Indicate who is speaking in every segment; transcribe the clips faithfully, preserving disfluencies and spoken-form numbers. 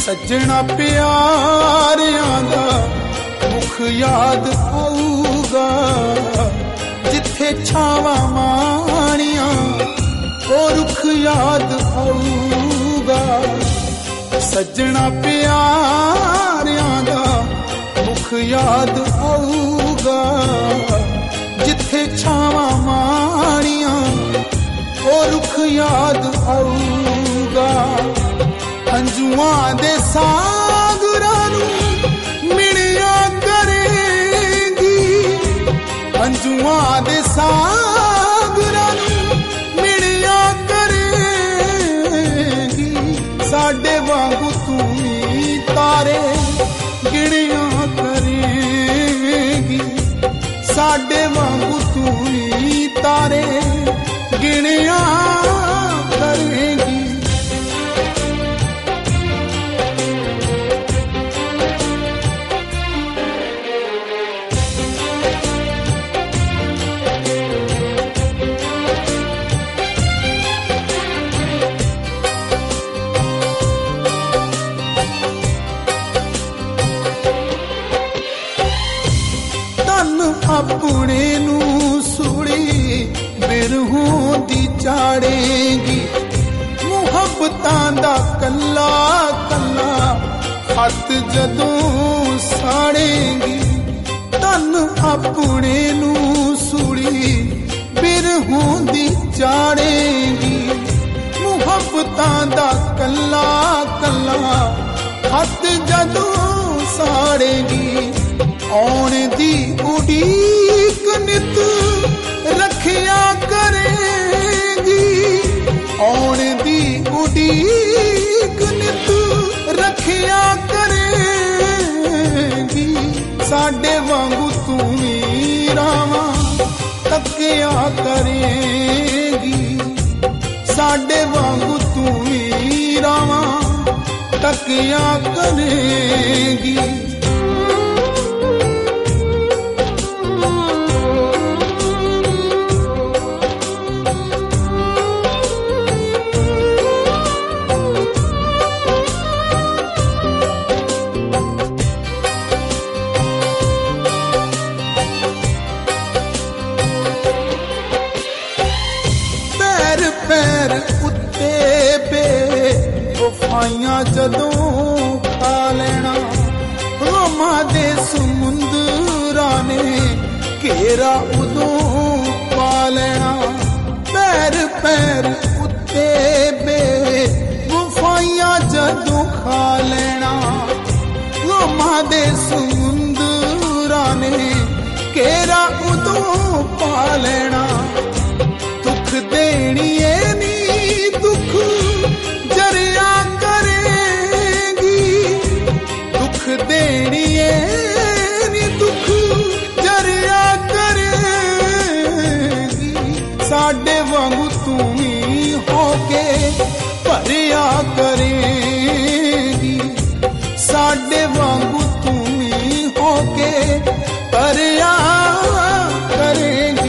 Speaker 1: सजना प्यारियां दा मुख याद आऊगा, जिथे छावां माणियां ओ रुख याद आऊगा। सजना प्यारियां दा मुख याद आऊगा, जिथे छावां माणियां ओ रुख याद आऊगा। हंजुआं दे सागरां नूं मिलिया करेंगी, हंजुआं दे सागरां नूं मिलिया करेंगी। साडे वांगू तू ही तारे गिणिया करेंगी, साडे वांगू तू ही तारे गिणिया करेंगी। अपने नूं सूली बिरहों दी चाड़ेंगी, मुहब्बतां दा कल्ला कल्ला हथ जदों साड़ेंगी। तन अपने नूं सूली बिरहों दी चाड़ेंगी, मुहब्बतां दा कल्ला कल्ला हथ जदों साड़ेंगी। आने दी उड़ीक नित रखिया करेंगी, आने दी उड़ीक नित रखिया करेंगी। साडे वांगू तू ही रावां तकिया करेंगी, साडे वांगू तू ही रावां तकिया करेंगी। पैर उत्ते बे वफाइयां जदों खा लेना, रोमा दे समुंदरा ने घेरा उदों पा लेना। पैर पैर उत्ते बे वफाइयां जदों खा लेना, रोमा दे समुंदरा ने घेरा उदों पा लेना। दुख देनी है नी दुख जरिया करेंगी, दुख देनी है नी दुख जरिया करेंगी। साडे वांगू तू ही होके भरिया करेंगी, साडे वांगू तू ही होके भरिया करेंगी।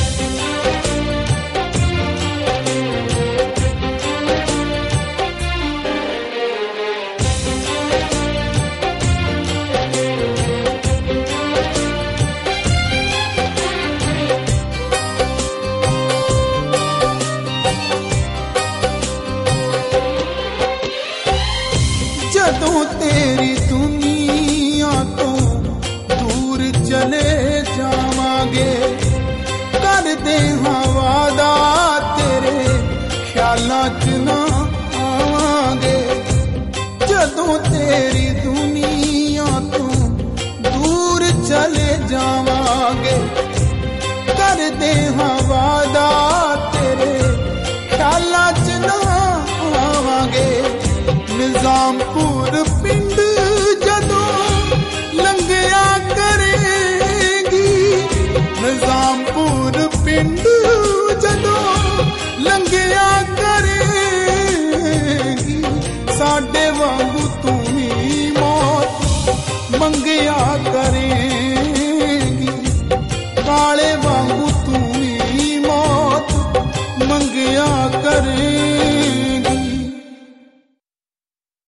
Speaker 1: जदों तेरी दुनिया तो दूर चले जावांगे, कर दे हाँ वादा तेरे ख्यालां च ना आवांगे। जदों तेरी दुनिया तो दूर चले जावांगे, कर दे हाँ वादा तेरे ख्यालां च ना आवांगे। निजामपुर पिंड जदों लंघिया करेंगी, निजामपुर पिंड जदों लंघिया करेंगी। साडे वांगू तू ही मौत मंगिया करेंगी, काले